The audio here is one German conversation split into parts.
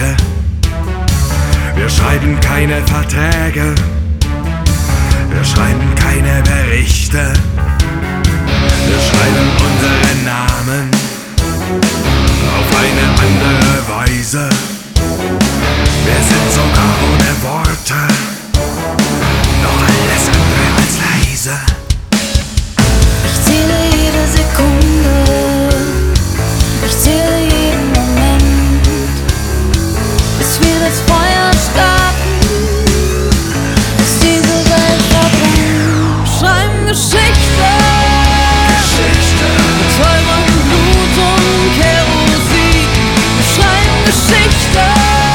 Geschichte. Wir schreiben keine Verträge, wir schreiben keine Berichte. Wir schreiben unsere Namen auf eine andere Weise. Wir sind sogar ohne Worte, doch alles andere als leise. Ich zähle jede Sekunde, ich zähle jeden Moment, bis wir das Feuer starten, bis diese Welt verbrennt. Schreiben Geschichte, mit Feuer und Blut und Kerosin. Wir schreiben Geschichte,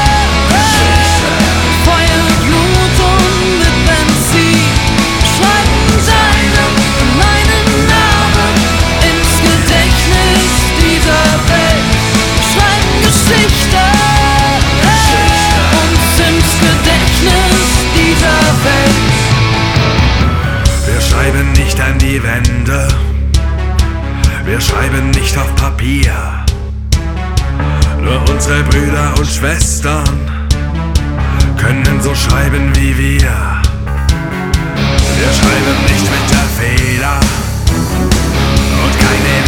mit Feuer, Blut und mit Benzin. Wir schreiben deinen und meinen Namen ins Gedächtnis dieser Welt. Wir schreiben Geschichte, uns ins Gedächtnis dieser Welt. Wir schreiben nicht an die Wände, wir schreiben nicht auf Papier. Nur unsere Brüder und Schwestern können so schreiben wie wir. Wir schreiben nicht mit der Feder und keine